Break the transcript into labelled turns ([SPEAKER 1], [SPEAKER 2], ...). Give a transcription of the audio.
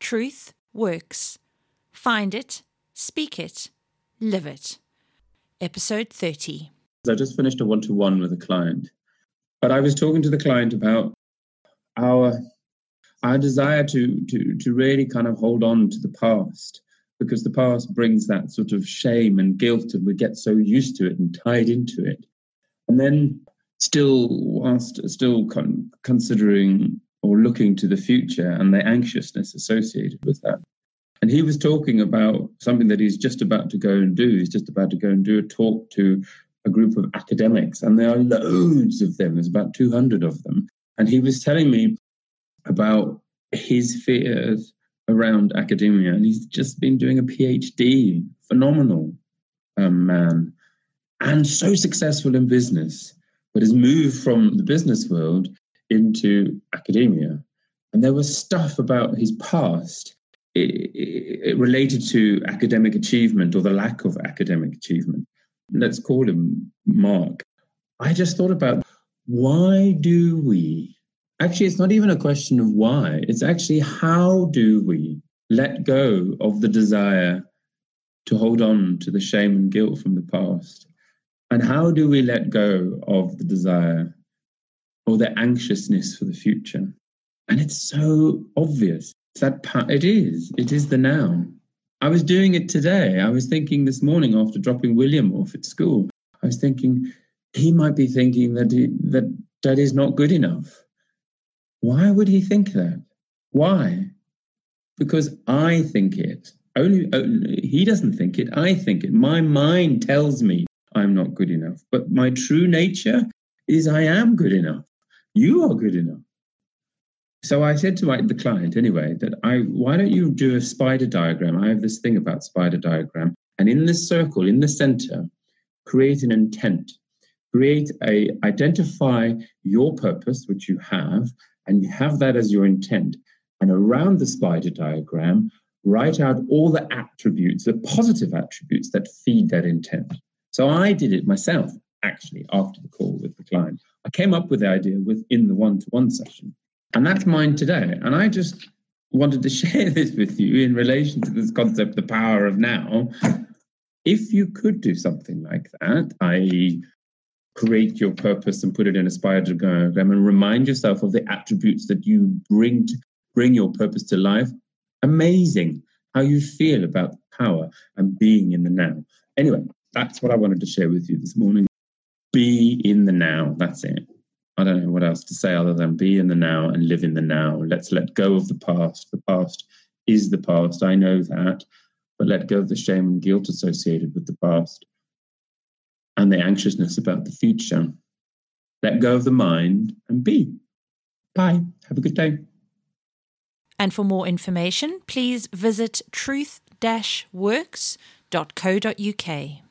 [SPEAKER 1] Truth works. Find it, speak it, live it. Episode 30.
[SPEAKER 2] I just finished a one-to-one with a client, but I was talking to the client about our desire to really kind of hold on to the past, because the past brings that sort of shame and guilt, and we get so used to it and tied into it. And then whilst considering or looking to the future and the anxiousness associated with that. And he was talking about something that he's just about to go and do. He's just about to go and do a talk to a group of academics, and there are loads of them. There's about 200 of them. And he was telling me about his fears around academia, and he's just been doing a PhD, phenomenal man, and so successful in business, but has moved from the business world into academia. And there was stuff about his past it related to academic achievement or the lack of academic achievement. Let's call him Mark. I just thought about, why do we? Actually, it's not even a question of why. It's actually, how do we let go of the desire to hold on to the shame and guilt from the past? And how do we let go of the desire or the anxiousness for the future? And it's so obvious. It is the now. I was doing it today. I was thinking this morning after dropping William off at school, I was thinking he might be thinking that Dad is not good enough. Why would he think that? Why? Because I think it. Only he doesn't think it. I think it. My mind tells me I'm not good enough. But my true nature is I am good enough. You are good enough. So I said to the client anyway, why don't you do a spider diagram? I have this thing about spider diagram. And in this circle, in the center, create an intent. Identify your purpose, which you have, and you have that as your intent. And around the spider diagram, write out all the attributes, the positive attributes that feed that intent. So I did it myself, actually, after the call with the client. I came up with the idea within the one-to-one session. And that's mine today. And I just wanted to share this with you in relation to this concept, the power of now. If you could do something like that, i.e., create your purpose and put it in a spider diagram and remind yourself of the attributes that you bring your purpose to life, amazing how you feel about the power and being in the now. Anyway, that's what I wanted to share with you this morning. Be in the now. That's it. I don't know what else to say other than be in the now and live in the now. Let's let go of the past. The past is the past. I know that. But let go of the shame and guilt associated with the past and the anxiousness about the future. Let go of the mind and be. Bye. Have a good day.
[SPEAKER 1] And for more information, please visit truth-works.co.uk.